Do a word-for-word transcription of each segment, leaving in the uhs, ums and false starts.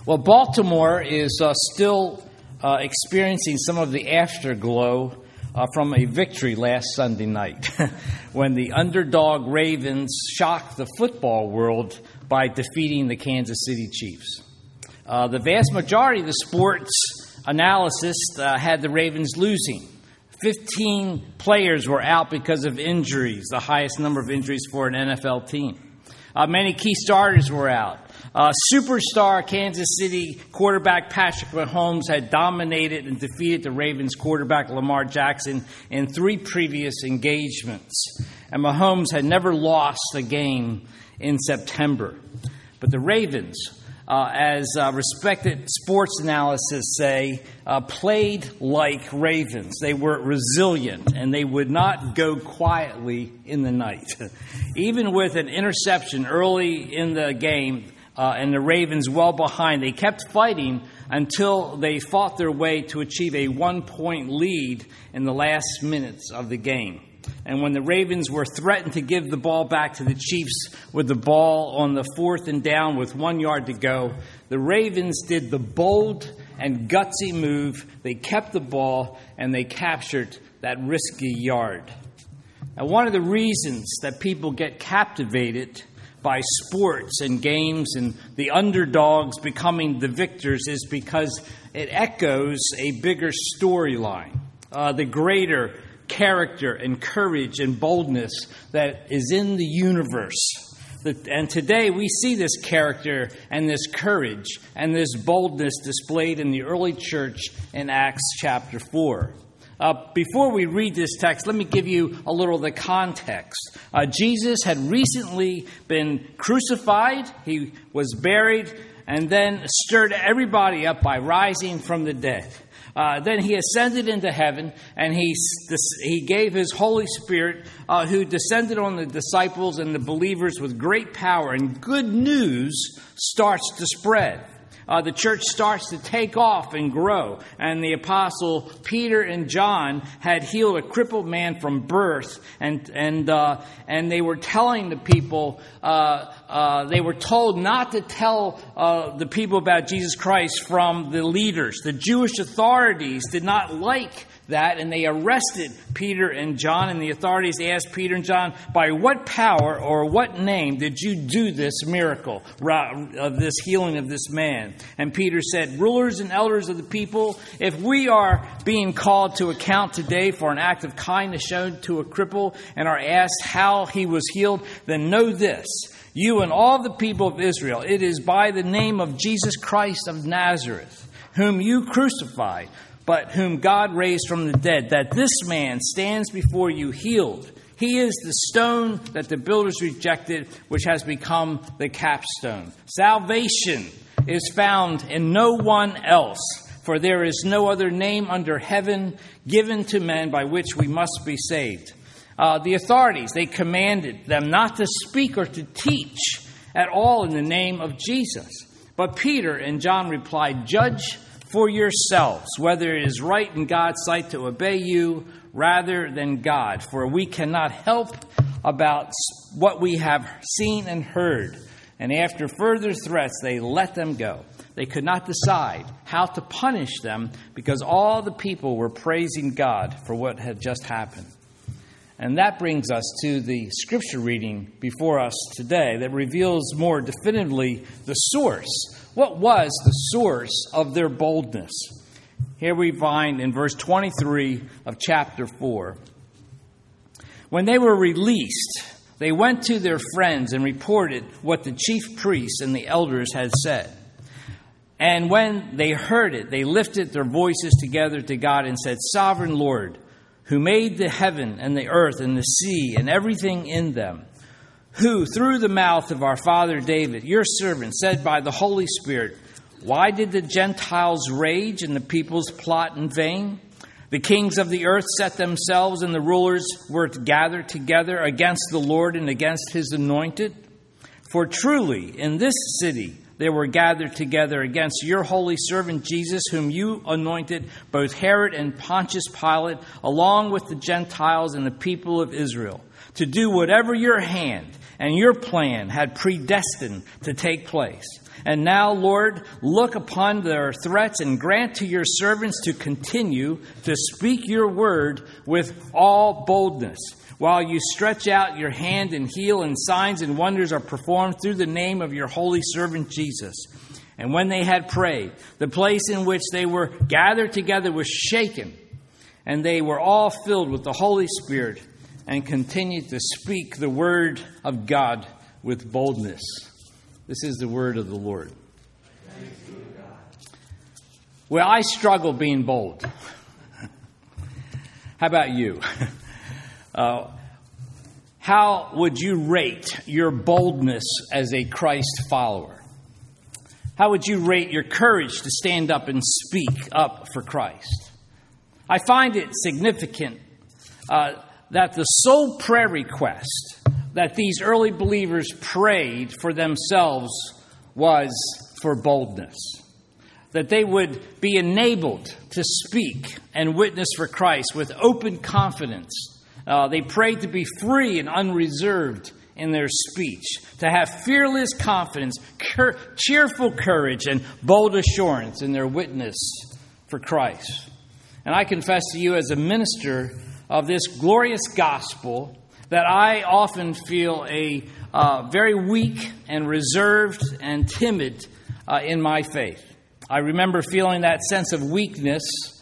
Well, Baltimore is uh, still uh, experiencing some of the afterglow uh, from a victory last Sunday night when the underdog Ravens shocked the football world by defeating the Kansas City Chiefs. Uh, the vast majority of the sports analysis uh, had the Ravens losing. Fifteen players were out because of injuries, the highest number of injuries for an N F L team. Uh, many key starters were out. Uh, superstar Kansas City quarterback Patrick Mahomes had dominated and defeated the Ravens quarterback Lamar Jackson in three previous engagements. And Mahomes had never lost a game in September. But the Ravens, uh, as uh, respected sports analysts say, uh, played like Ravens. They were resilient, and they would not go quietly in the night. Even with an interception early in the game, Uh, and the Ravens well behind, they kept fighting until they fought their way to achieve a one-point lead in the last minutes of the game. And when the Ravens were threatened to give the ball back to the Chiefs with the ball on the fourth and down with one yard to go, the Ravens did the bold and gutsy move. They kept the ball, and they captured that risky yard. Now, one of the reasons that people get captivated by sports and games and the underdogs becoming the victors is because it echoes a bigger storyline, uh, the greater character and courage and boldness that is in the universe. And today we see this character and this courage and this boldness displayed in the early church in Acts chapter four. Uh, before we read this text, let me give you a little of the context. Uh, Jesus had recently been crucified, he was buried, and then stirred everybody up by rising from the dead. Uh, then he ascended into heaven, and he he gave his Holy Spirit, uh, who descended on the disciples and the believers with great power, and good news starts to spread. Uh, the church starts to take off and grow. And the apostle Peter and John had healed a crippled man from birth. And and uh, and they were telling the people, uh, uh, they were told not to tell uh, the people about Jesus Christ from the leaders. The Jewish authorities did not like that, and they arrested Peter and John, and the authorities asked Peter and John, by what power or what name did you do this miracle of this healing of this man? And Peter said, rulers and elders of the people, if we are being called to account today for an act of kindness shown to a cripple and are asked how he was healed, then know this, you and all the people of Israel, it is by the name of Jesus Christ of Nazareth, whom you crucified, but whom God raised from the dead, that this man stands before you healed. He is the stone that the builders rejected, which has become the capstone. Salvation is found in no one else, for there is no other name under heaven given to men by which we must be saved. Uh, the authorities, they commanded them not to speak or to teach at all in the name of Jesus. But Peter and John replied, judge for yourselves whether it is right in God's sight to obey you rather than God, for we cannot help about what we have seen and heard. And after further threats, they let them go. They could not decide how to punish them because all the people were praising God for what had just happened. And that brings us to the scripture reading before us today that reveals more definitively the source. What was the source of their boldness? Here we find in verse twenty-three of chapter four. When they were released, they went to their friends and reported what the chief priests and the elders had said. And when they heard it, they lifted their voices together to God and said, Sovereign Lord, who made the heaven and the earth and the sea and everything in them, who through the mouth of our father David, your servant, said by the Holy Spirit, why did the Gentiles rage and the peoples plot in vain? The kings of the earth set themselves and the rulers were gathered together against the Lord and against his anointed. For truly in this city they were gathered together against your holy servant Jesus, whom you anointed, both Herod and Pontius Pilate, along with the Gentiles and the people of Israel, to do whatever your hand and your plan had predestined to take place. And now, Lord, look upon their threats and grant to your servants to continue to speak your word with all boldness, while you stretch out your hand and heal, and signs and wonders are performed through the name of your holy servant Jesus. And when they had prayed, the place in which they were gathered together was shaken, and they were all filled with the Holy Spirit and continued to speak the word of God with boldness. This is the word of the Lord. Well, I struggle being bold. How about you? Uh, how would you rate your boldness as a Christ follower? How would you rate your courage to stand up and speak up for Christ? I find it significant uh, that the sole prayer request that these early believers prayed for themselves was for boldness. That they would be enabled to speak and witness for Christ with open confidence. Uh, they prayed to be free and unreserved in their speech, to have fearless confidence, cur- cheerful courage, and bold assurance in their witness for Christ. And I confess to you, as a minister of this glorious gospel, that I often feel a uh, very weak and reserved and timid uh, in my faith. I remember feeling that sense of weakness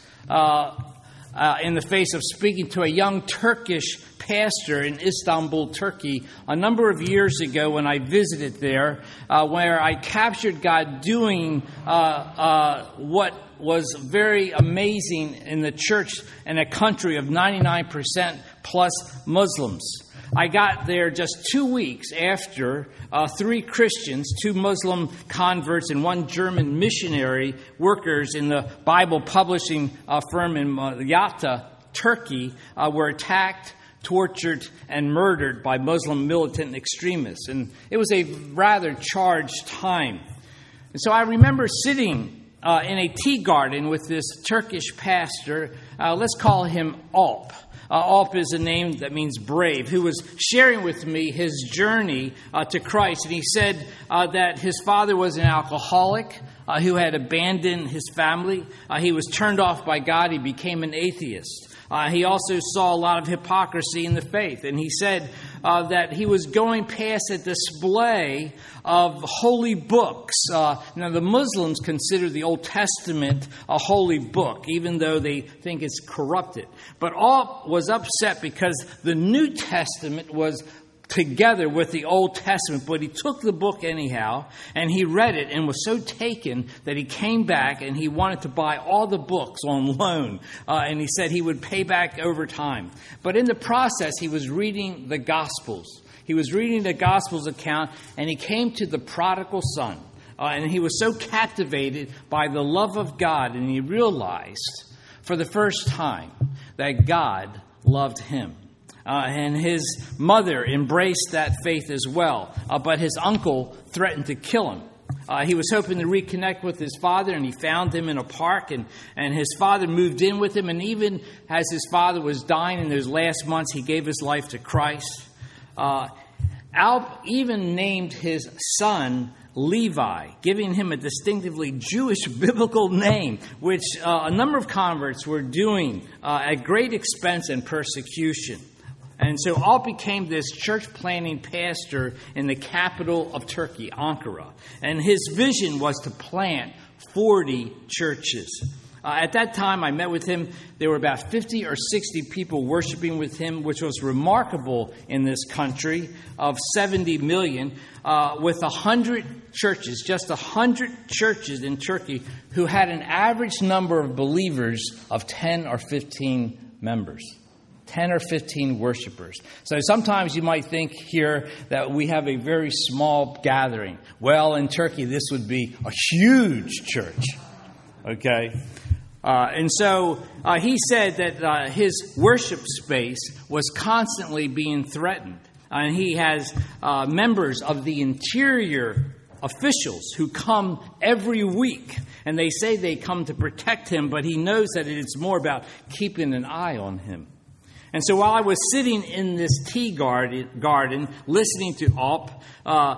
uh, uh, in the face of speaking to a young Turkish pastor in Istanbul, Turkey, a number of years ago when I visited there, uh, where I captured God doing uh, uh, what was very amazing in the church in a country of ninety-nine percent plus Muslims. I got there just two weeks after uh, three Christians, two Muslim converts, and one German missionary workers in the Bible publishing uh, firm in Malatya, Turkey, uh, were attacked, tortured, and murdered by Muslim militant extremists. And it was a rather charged time. And so I remember sitting uh, in a tea garden with this Turkish pastor. Uh, let's call him Alp. Uh, Alp is a name that means brave, who was sharing with me his journey uh, to Christ. And he said uh, that his father was an alcoholic uh, who had abandoned his family. Uh, he was turned off by God. He became an atheist. Uh, he also saw a lot of hypocrisy in the faith. And he said uh, that he was going past a display of holy books. Uh, now, the Muslims consider the Old Testament a holy book, even though they think it's corrupted. But Alp was upset because the New Testament was together with the Old Testament, but he took the book anyhow, and he read it and was so taken that he came back and he wanted to buy all the books on loan, uh, and he said he would pay back over time. But in the process, he was reading the Gospels. He was reading the Gospels account, and he came to the prodigal son, uh, and he was so captivated by the love of God, and he realized for the first time that God loved him. Uh, and his mother embraced that faith as well. Uh, but his uncle threatened to kill him. Uh, he was hoping to reconnect with his father, and he found him in a park. And, and his father moved in with him. And even as his father was dying in those last months, he gave his life to Christ. Uh, Alp even named his son Levi, giving him a distinctively Jewish biblical name, which uh, a number of converts were doing uh, at great expense and persecution. And so Alp became this church planting pastor in the capital of Turkey, Ankara. And his vision was to plant forty churches. Uh, at that time, I met with him. There were about fifty or sixty people worshiping with him, which was remarkable in this country of seventy million, uh, with one hundred churches, just one hundred churches in Turkey, who had an average number of believers of ten or fifteen members. ten or fifteen worshipers. So sometimes you might think here that we have a very small gathering. Well, in Turkey, this would be a huge church. Okay? Uh, and so uh, he said that uh, his worship space was constantly being threatened. And he has uh, members of the interior officials who come every week. And they say they come to protect him, but he knows that it's more about keeping an eye on him. And so while I was sitting in this tea garden, garden listening to Alp, uh,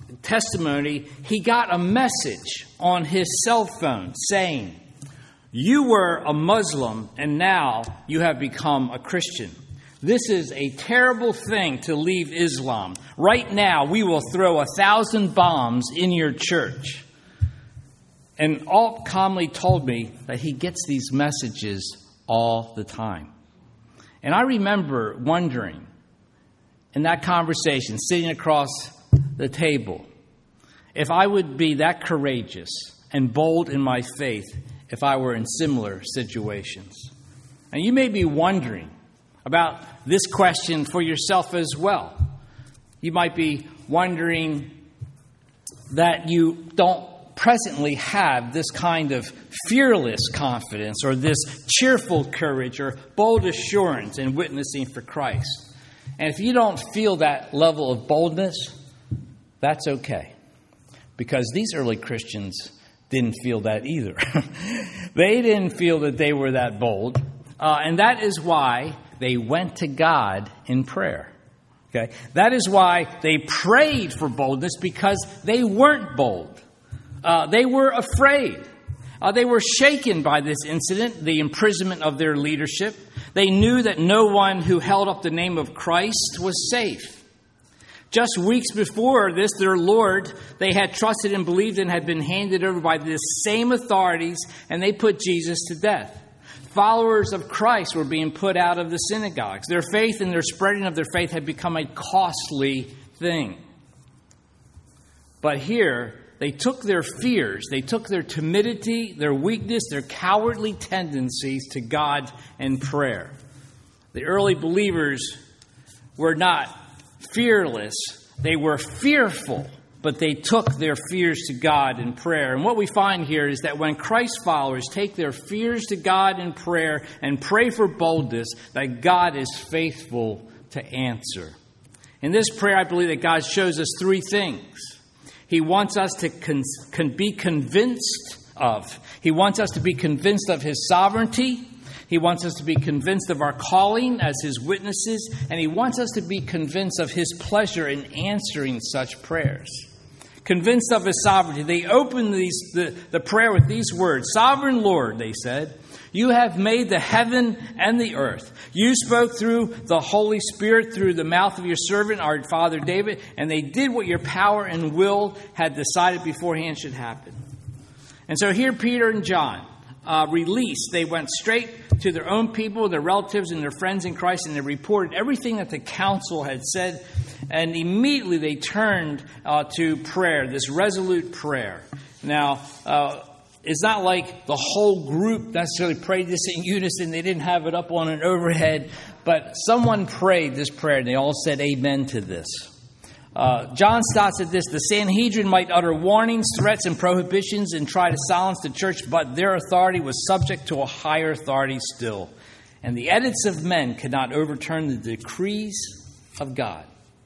testimony, he got a message on his cell phone saying, "You were a Muslim and now you have become a Christian. This is a terrible thing to leave Islam. Right now we will throw a thousand bombs in your church." And Alt calmly told me that he gets these messages all the time. And I remember wondering in that conversation, sitting across the table, if I would be that courageous and bold in my faith if I were in similar situations. And you may be wondering about this question for yourself as well. You might be wondering that you don't presently have this kind of fearless confidence or this cheerful courage or bold assurance in witnessing for Christ. And if you don't feel that level of boldness, that's okay. Because these early Christians didn't feel that either. They didn't feel that they were that bold. Uh, and that is why they went to God in prayer. Okay? That is why they prayed for boldness, because they weren't bold. Uh, they were afraid. Uh, they were shaken by this incident, the imprisonment of their leadership. They knew that no one who held up the name of Christ was safe. Just weeks before this, their Lord, they had trusted and believed in, had been handed over by the same authorities, and they put Jesus to death. Followers of Christ were being put out of the synagogues. Their faith and their spreading of their faith had become a costly thing. But here, they took their fears, they took their timidity, their weakness, their cowardly tendencies to God in prayer. The early believers were not fearless, they were fearful, but they took their fears to God in prayer. And what we find here is that when Christ followers take their fears to God in prayer and pray for boldness, that God is faithful to answer. In this prayer, I believe that God shows us three things. He wants us to con- con- be convinced of. He wants us to be convinced of His sovereignty. He wants us to be convinced of our calling as His witnesses. And He wants us to be convinced of His pleasure in answering such prayers. Convinced of His sovereignty. They opened these, the, the prayer with these words. "Sovereign Lord," they said, "you have made the heaven and the earth. You spoke through the Holy Spirit through the mouth of your servant, our father David, and they did what your power and will had decided beforehand should happen." And so here Peter and John uh, released. They went straight to their own people, their relatives, and their friends in Christ, and they reported everything that the council had said. And immediately they turned uh, to prayer, this resolute prayer. Now, uh, it's not like the whole group necessarily prayed this in unison. They didn't have it up on an overhead. But someone prayed this prayer, and they all said amen to this. Uh, John Stott said this: "The Sanhedrin might utter warnings, threats, and prohibitions and try to silence the church, but their authority was subject to a higher authority still. And the edicts of men could not overturn the decrees of God."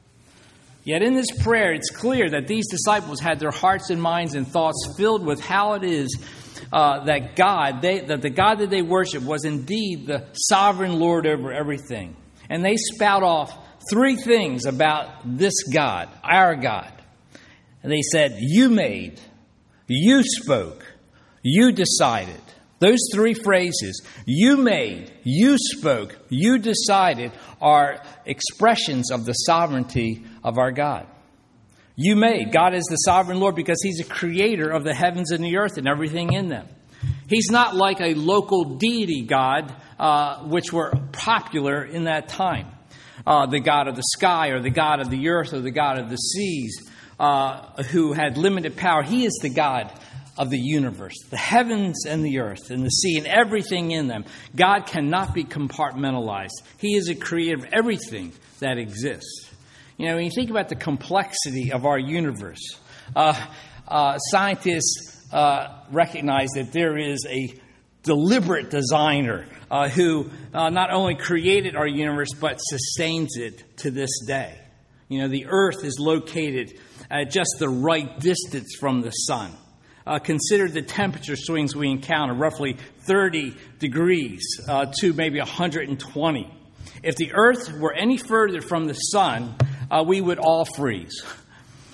Yet in this prayer, it's clear that these disciples had their hearts and minds and thoughts filled with how it is uh, that God, they, that the God that they worship was indeed the sovereign Lord over everything. And they spout off three things about this God, our God. And they said, "You made, you spoke, you decided." Those three phrases, "you made, you spoke, you decided," are expressions of the sovereignty of our God. You made. God is the sovereign Lord because He's a creator of the heavens and the earth and everything in them. He's not like a local deity God, uh, which were popular in that time. Uh, the God of the sky or the God of the earth or the God of the seas, uh, who had limited power. He is the God of the universe, the heavens and the earth and the sea and everything in them. God cannot be compartmentalized. He is a creator of everything that exists. You know, when you think about the complexity of our universe, uh, uh, scientists uh, recognize that there is a deliberate designer uh, who uh, not only created our universe but sustains it to this day. You know, the earth is located at just the right distance from the sun. Uh, consider the temperature swings we encounter, roughly thirty degrees uh, to maybe one hundred twenty. If the earth were any further from the sun, uh, we would all freeze.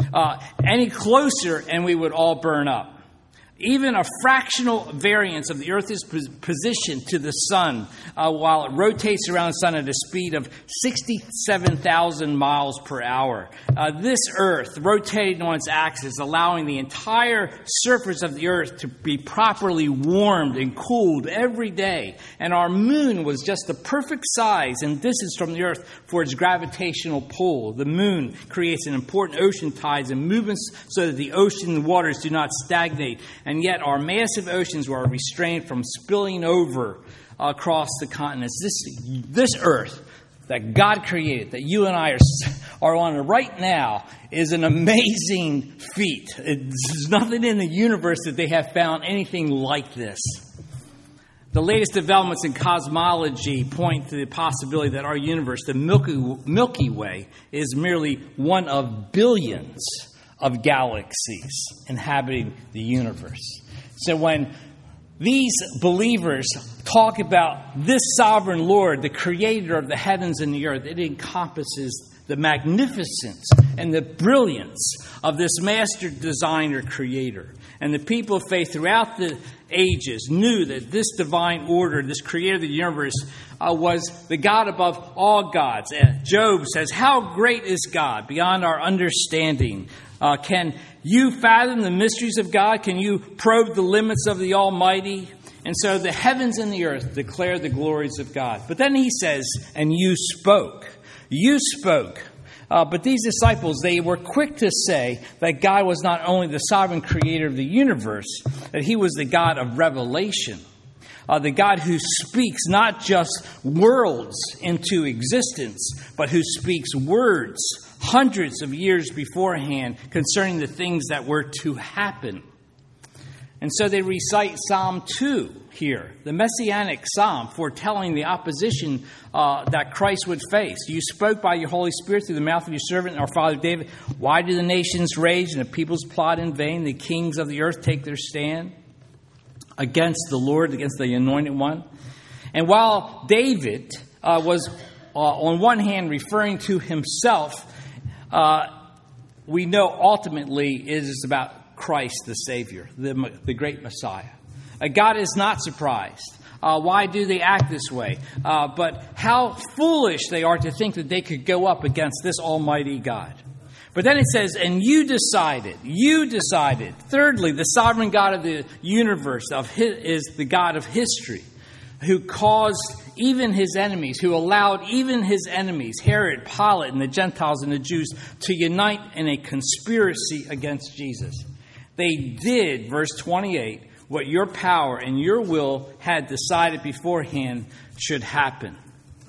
Uh, any closer and we would all burn up. Even a fractional variance of the Earth's position to the sun uh, while it rotates around the sun at a speed of sixty-seven thousand miles per hour. Uh, this Earth rotating on its axis, allowing the entire surface of the Earth to be properly warmed and cooled every day. And our moon was just the perfect size and distance from the Earth for its gravitational pull. The moon creates an important ocean tides and movements so that the ocean waters do not stagnate. And yet our massive oceans were restrained from spilling over across the continents. This, this earth that God created, that you and I are, are on right now, is an amazing feat. There's nothing in the universe that they have found anything like this. The latest developments in cosmology point to the possibility that our universe, the Milky, Milky Way, is merely one of billions of galaxies inhabiting the universe. So when these believers talk about this sovereign Lord, the creator of the heavens and the earth, it encompasses the magnificence and the brilliance of this master designer creator. And the people of faith throughout the ages knew that this divine order, this creator of the universe, uh, was the God above all gods. And Job says, "How great is God beyond our understanding? Uh, can you fathom the mysteries of God? Can you probe the limits of the Almighty?" And so the heavens and the earth declare the glories of God. But then he says, "And you spoke." You spoke. Uh, but these disciples, they were quick to say that God was not only the sovereign creator of the universe, that he was the God of revelation. Uh, the God who speaks not just worlds into existence, but who speaks words hundreds of years beforehand concerning the things that were to happen. And so they recite Psalm two here, the Messianic Psalm, foretelling the opposition uh, that Christ would face. "You spoke by your Holy Spirit through the mouth of your servant, our father David. Why do the nations rage and the peoples plot in vain? The kings of the earth take their stand against the Lord, against the Anointed One." And while David uh, was uh, on one hand referring to himself, uh, we know ultimately it is about Christ the Savior, the, the great Messiah. Uh, God is not surprised. Uh, why do they act this way? Uh, but how foolish they are to think that they could go up against this almighty God. But then it says, "And you decided, you decided." Thirdly, the sovereign God of the universe of his, is the God of history, who caused even his enemies, who allowed even his enemies, Herod, Pilate, and the Gentiles and the Jews, to unite in a conspiracy against Jesus. They did, verse twenty-eight, what your power and your will had decided beforehand should happen.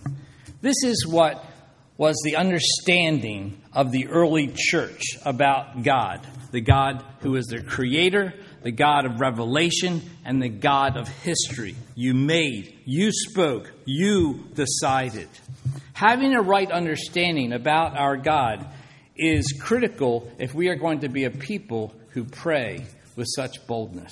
This is what was the understanding of the early church about God, the God who is their creator, the God of revelation, and the God of history. You made, you spoke, you decided. Having a right understanding about our God is critical if we are going to be a people who pray with such boldness.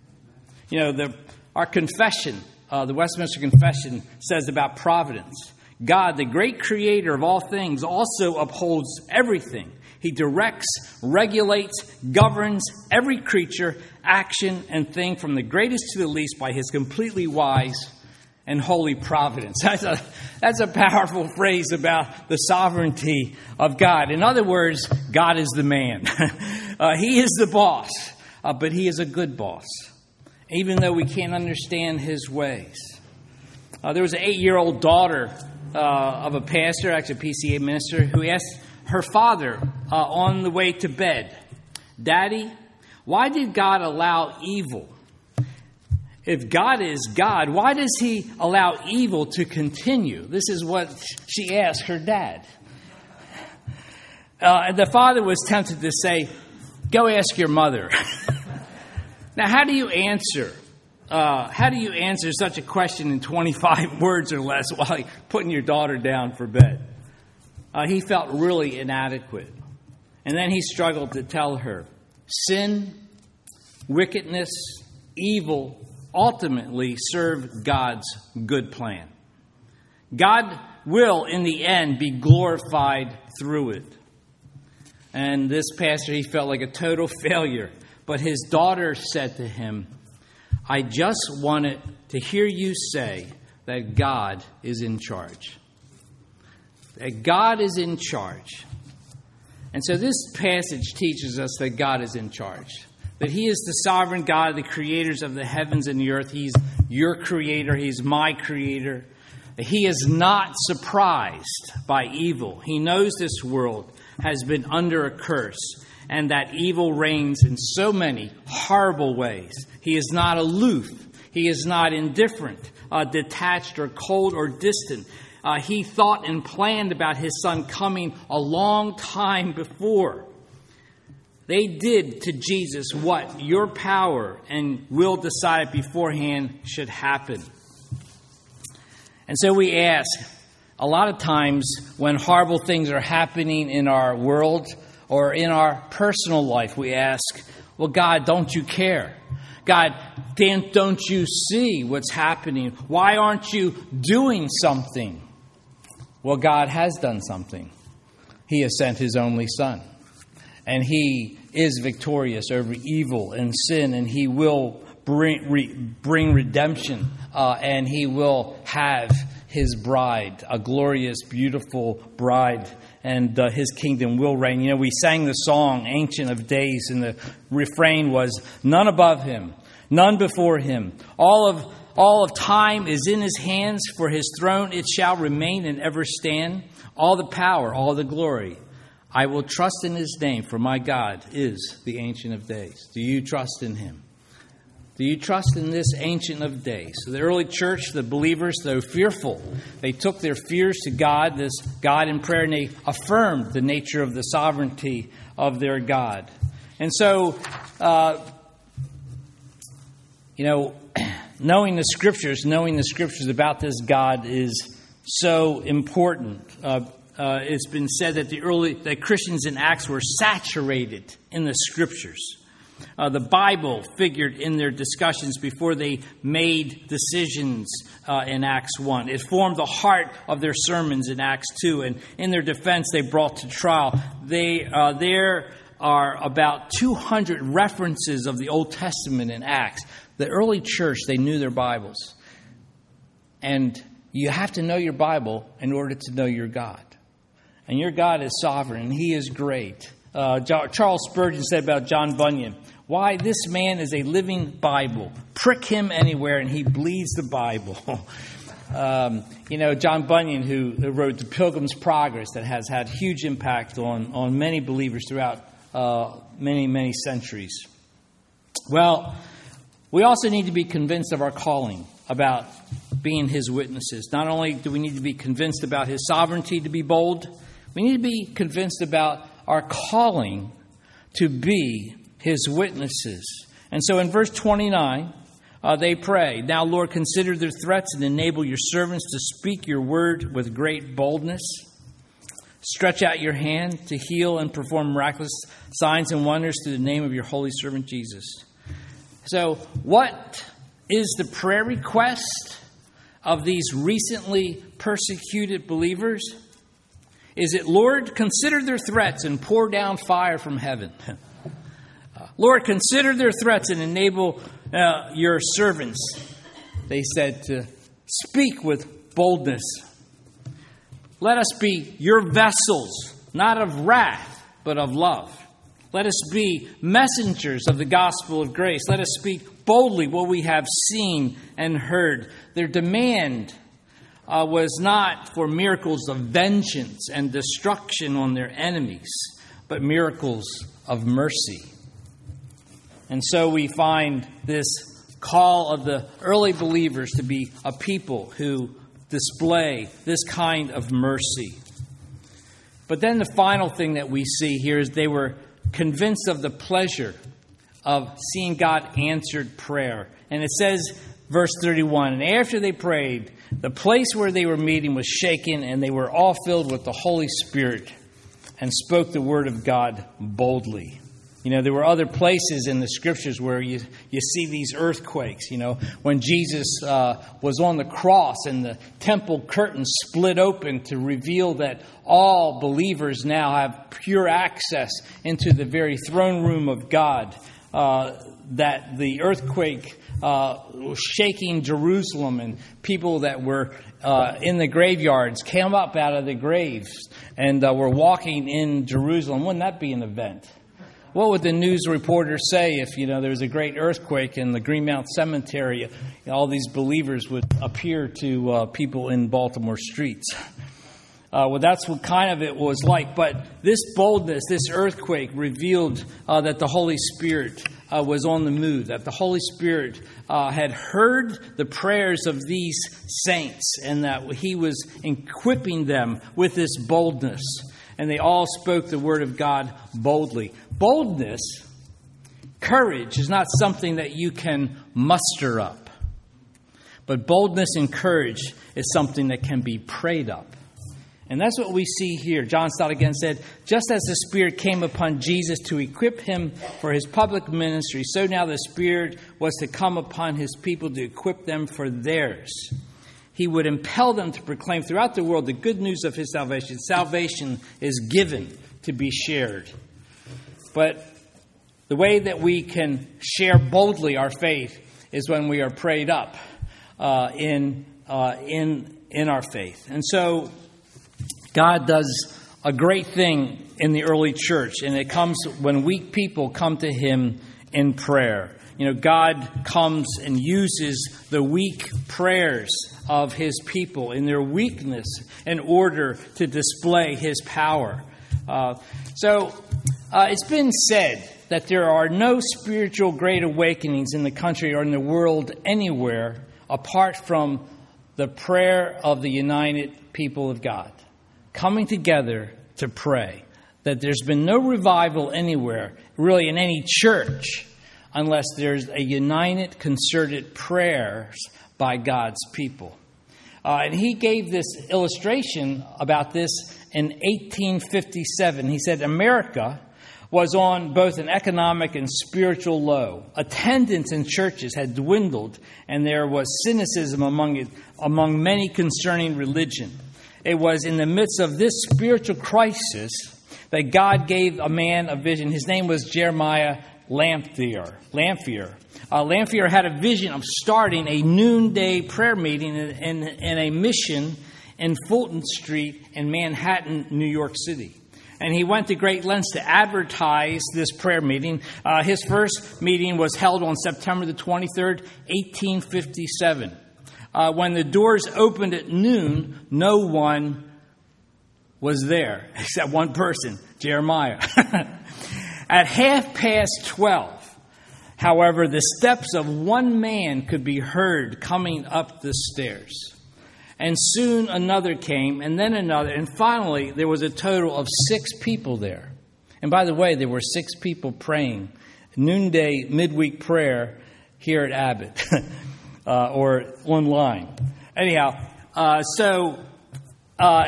You know, the, our confession, uh, the Westminster Confession, says about providence. God, the great creator of all things, also upholds everything. He directs, regulates, governs every creature, action, and thing from the greatest to the least by his completely wise and holy providence. That's a, that's a powerful phrase about the sovereignty of God. In other words, God is the man. uh, he is the boss, uh, but he is a good boss, even though we can't understand his ways. Uh, there was an eight-year-old daughter uh, of a pastor, actually a P C A minister, who asked her father uh, on the way to bed, "Daddy, why did God allow evil? If God is God, why does he allow evil to continue?" This is what she asked her dad. Uh, and the father was tempted to say, "Go ask your mother." Now, how do you answer? Uh, how do you answer such a question in twenty-five words or less while you're putting your daughter down for bed? Uh, he felt really inadequate. And then he struggled to tell her, sin, wickedness, evil ultimately serve God's good plan. God will, in the end, be glorified through it. And this pastor, he felt like a total failure. But his daughter said to him, I just wanted to hear you say that God is in charge. That God is in charge. And so this passage teaches us that God is in charge. That He is the sovereign God, the creators of the heavens and the earth. He's your creator. He's my creator. He is not surprised by evil. He knows this world has been under a curse and that evil reigns in so many horrible ways. He is not aloof. He is not indifferent, uh, detached or cold or distant. Uh, he thought and planned about His Son coming a long time before. They did to Jesus what your power and will decided beforehand should happen. And so we ask, a lot of times when horrible things are happening in our world or in our personal life, we ask, well, God, don't you care? God, don't you see what's happening? Why aren't you doing something? Well, God has done something. He has sent His only Son. And He is victorious over evil and sin, and He will bring, re, bring redemption, uh, and He will have His bride, a glorious, beautiful bride, and uh, His kingdom will reign. You know, we sang the song, Ancient of Days, and the refrain was, none above Him, none before Him. All of all of time is in His hands, for His throne it shall remain and ever stand. All the power, all the glory. I will trust in His name, for my God is the Ancient of Days. Do you trust in Him? Do you trust in this Ancient of Days? So the early church, the believers, though fearful, they took their fears to God, this God in prayer, and they affirmed the nature of the sovereignty of their God. And so, uh, you know, knowing the Scriptures, knowing the Scriptures about this God is so important. Uh, uh, it's been said that the early that Christians in Acts were saturated in the Scriptures. Uh, the Bible figured in their discussions before they made decisions uh, in Acts one. It formed the heart of their sermons in Acts two. And in their defense, they brought to trial. They uh, there are about two hundred references of the Old Testament in Acts. The early church, they knew their Bibles. And you have to know your Bible in order to know your God. And your God is sovereign, and He is great. Uh, Charles Spurgeon said about John Bunyan, why, this man is a living Bible. Prick him anywhere and he bleeds the Bible. um, you know, John Bunyan, who wrote The Pilgrim's Progress, that has had huge impact on, on many believers throughout uh, many, many centuries. Well, we also need to be convinced of our calling about being His witnesses. Not only do we need to be convinced about His sovereignty to be bold, we need to be convinced about our calling to be His witnesses. And so in verse twenty-nine, uh, they pray, now, Lord, consider their threats and enable your servants to speak your word with great boldness. Stretch out your hand to heal and perform miraculous signs and wonders through the name of your holy servant Jesus. So what is the prayer request of these recently persecuted believers? Is it, Lord, consider their threats and pour down fire from heaven? Lord, consider their threats and enable uh, your servants, they said, to speak with boldness. Let us be your vessels, not of wrath, but of love. Let us be messengers of the gospel of grace. Let us speak boldly what we have seen and heard. Their demand uh, was not for miracles of vengeance and destruction on their enemies, but miracles of mercy. And so we find this call of the early believers to be a people who display this kind of mercy. But then the final thing that we see here is they were convinced of the pleasure of seeing God answered prayer. And it says, verse thirty-one, and after they prayed, the place where they were meeting was shaken, and they were all filled with the Holy Spirit and spoke the word of God boldly. You know, there were other places in the Scriptures where you, you see these earthquakes. You know, when Jesus uh, was on the cross and the temple curtain split open to reveal that all believers now have pure access into the very throne room of God. Uh, that the earthquake uh, was shaking Jerusalem, and people that were uh, in the graveyards came up out of the graves and uh, were walking in Jerusalem. Wouldn't that be an event? What would the news reporters say if, you know, there was a great earthquake in the Greenmount Cemetery? All these believers would appear to uh, people in Baltimore streets. Uh, well, that's what kind of it was like. But this boldness, this earthquake revealed uh, that the Holy Spirit uh, was on the move, that the Holy Spirit uh, had heard the prayers of these saints, and that he was equipping them with this boldness. And they all spoke the word of God boldly. Boldness, courage, is not something that you can muster up. But boldness and courage is something that can be prayed up. And that's what we see here. John Stott again said, just as the Spirit came upon Jesus to equip him for his public ministry, so now the Spirit was to come upon his people to equip them for theirs. He would impel them to proclaim throughout the world the good news of his salvation. Salvation is given to be shared. But the way that we can share boldly our faith is when we are prayed up uh, in uh, in in our faith. And so God does a great thing in the early church, and it comes when weak people come to him in prayer. You know, God comes and uses the weak prayers of his people in their weakness in order to display his power. Uh, so uh, it's been said that there are no spiritual great awakenings in the country or in the world anywhere apart from the prayer of the united people of God, coming together to pray. That there's been no revival anywhere, really in any church, unless there's a united, concerted prayers by God's people. Uh, and he gave this illustration about this in eighteen fifty-seven. He said America was on both an economic and spiritual low. Attendance in churches had dwindled, and there was cynicism among it, among many concerning religion. It was in the midst of this spiritual crisis that God gave a man a vision. His name was Jeremiah Lanphier. Lanphier. Uh, Lanphier had a vision of starting a noonday prayer meeting in, in, in a mission in Fulton Street in Manhattan, New York City. And he went to great lengths to advertise this prayer meeting. Uh, his first meeting was held on September the twenty-third, eighteen fifty-seven. Uh, when the doors opened at noon, no one was there except one person, Jeremiah. At half past twelve, however, the steps of one man could be heard coming up the stairs. And soon another came, and then another, and finally there was a total of six people there. And by the way, there were six people praying noonday midweek prayer here at Abbott, uh, or online. Anyhow, uh, so uh,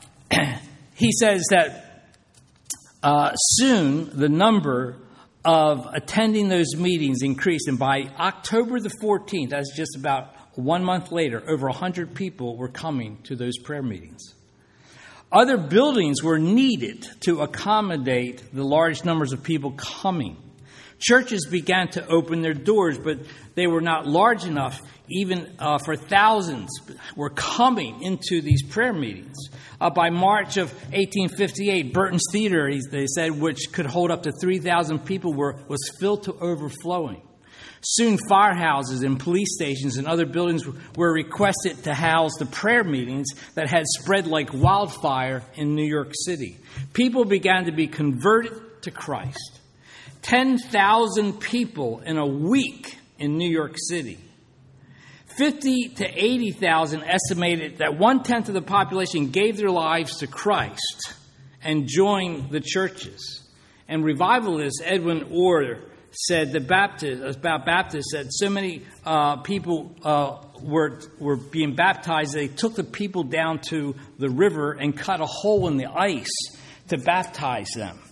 he says that uh, soon the number of attending those meetings increased, and by October the fourteenth, that's just about one month later, over one hundred people were coming to those prayer meetings. Other buildings were needed to accommodate the large numbers of people coming. Churches began to open their doors, but they were not large enough even uh, for thousands were coming into these prayer meetings. Uh, by March of eighteen fifty-eight, Burton's Theater, they said, which could hold up to three thousand people, were was filled to overflowing. Soon firehouses and police stations and other buildings were requested to house the prayer meetings that had spread like wildfire in New York City. People began to be converted to Christ. ten thousand people in a week in New York City. fifty to eighty thousand estimated that one-tenth of the population gave their lives to Christ and joined the churches. And revivalist Edwin Orr said the Baptist, about Baptists, that so many uh, people uh, were were being baptized, they took the people down to the river and cut a hole in the ice to baptize them.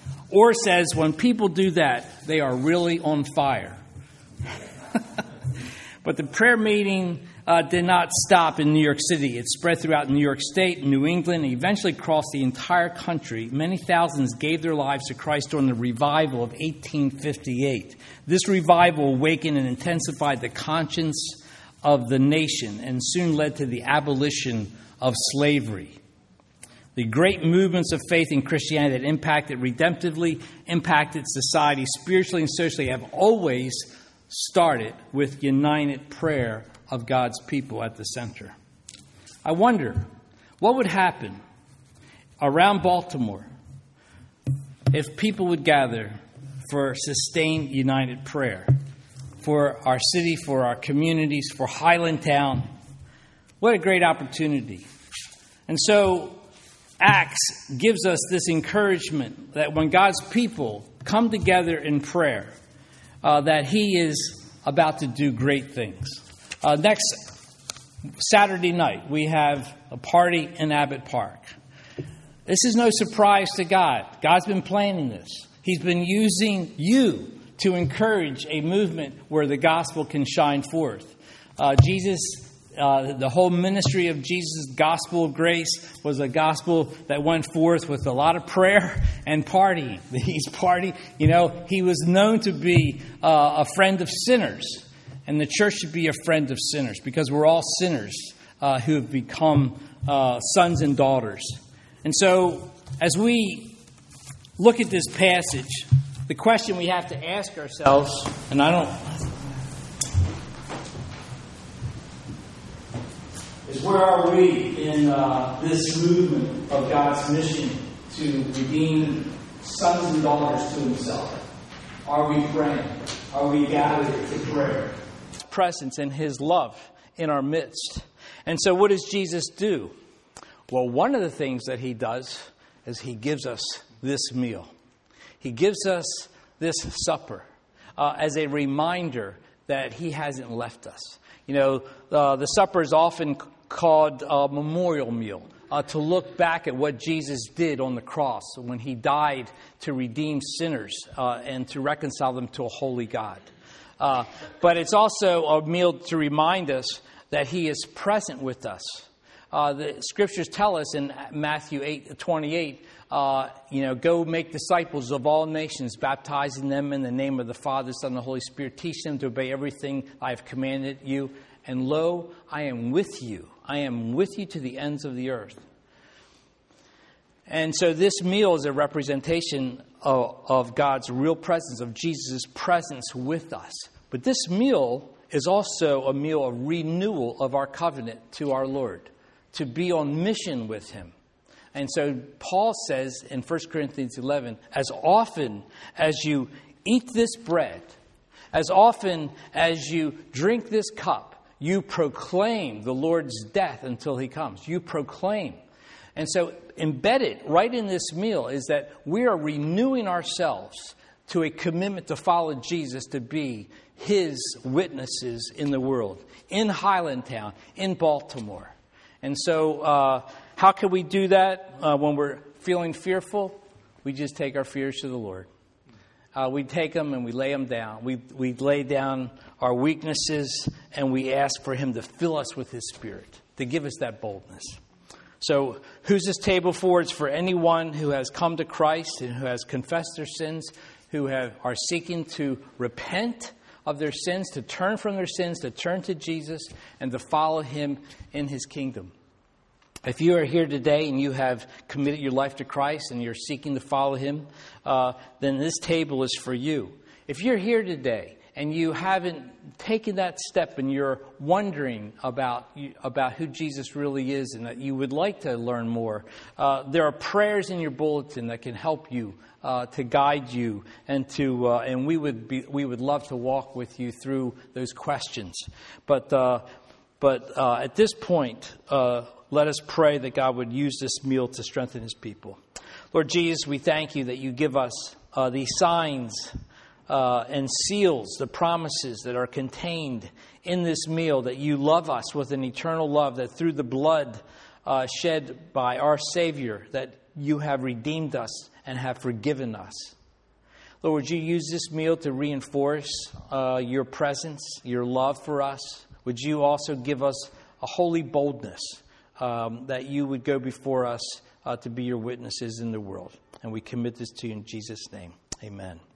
Orr says when people do that, they are really on fire. But the prayer meeting uh, did not stop in New York City. It spread throughout New York State, New England, and eventually crossed the entire country. Many thousands gave their lives to Christ during the revival of eighteen fifty-eight. This revival awakened and intensified the conscience of the nation and soon led to the abolition of slavery. The great movements of faith in Christianity that impacted redemptively, impacted society spiritually and socially have always started with united prayer of God's people at the center. I wonder what would happen around Baltimore if people would gather for sustained united prayer for our city, for our communities, for Highlandtown. What a great opportunity. And so Acts gives us this encouragement that when God's people come together in prayer, uh, that He is about to do great things. Uh, next Saturday night, we have a party in Abbott Park. This is no surprise to God. God's been planning this. He's been using you to encourage a movement where the gospel can shine forth. Uh, Jesus, uh, the whole ministry of Jesus' gospel of grace was a gospel that went forth with a lot of prayer and partying. He's party, you know, he was known to be uh, a friend of sinners. And the church should be a friend of sinners because we're all sinners uh, who have become uh, sons and daughters. And so as we look at this passage, the question we have to ask ourselves, and I don't, is where are we in uh, this movement of God's mission to redeem sons and daughters to Himself? Are we praying? Are we gathered to prayer? Presence and His love in our midst. And so what does Jesus do? Well, one of the things that He does is He gives us this meal. He gives us this supper uh, as a reminder that He hasn't left us. You know, uh, the supper is often called a memorial meal uh, to look back at what Jesus did on the cross when He died to redeem sinners uh, and to reconcile them to a holy God. Uh, but it's also a meal to remind us that He is present with us. Uh, the scriptures tell us in Matthew eight twenty-eight, uh, you know, go make disciples of all nations, baptizing them in the name of the Father, Son, and the Holy Spirit. Teach them to obey everything I have commanded you. And lo, I am with you. I am with you to the ends of the earth. And so this meal is a representation of, of God's real presence, of Jesus' presence with us. But this meal is also a meal of renewal of our covenant to our Lord, to be on mission with Him. And so Paul says in First Corinthians eleven, as often as you eat this bread, as often as you drink this cup, you proclaim the Lord's death until He comes. You proclaim. And so embedded right in this meal is that we are renewing ourselves to a commitment to follow Jesus, to be His witnesses in the world, in Highlandtown, in Baltimore. And so uh, how can we do that uh, when we're feeling fearful? We just take our fears to the Lord. Uh, we take them and we lay them down. We, we lay down our weaknesses and we ask for Him to fill us with His Spirit, to give us that boldness. So who's this table for? It's for anyone who has come to Christ and who has confessed their sins, who have, are seeking to repent of their sins, to turn from their sins, to turn to Jesus, and to follow Him in His kingdom. If you are here today and you have committed your life to Christ and you're seeking to follow Him, uh, then this table is for you. If you're here today and you haven't taken that step and you're wondering about about who Jesus really is and that you would like to learn more, uh, there are prayers in your bulletin that can help you, uh, to guide you, and to uh, and we would be we would love to walk with you through those questions. But uh, but uh, at this point, uh, let us pray that God would use this meal to strengthen His people. Lord Jesus, we thank You that You give us uh, these signs Uh, and seals, the promises that are contained in this meal, that You love us with an eternal love, that through the blood uh, shed by our Savior, that You have redeemed us and have forgiven us. Lord, would you use this meal to reinforce uh, your presence, your love for us? Would you also give us a holy boldness um, that you would go before us uh, to be your witnesses in the world? And we commit this to you in Jesus' name. Amen.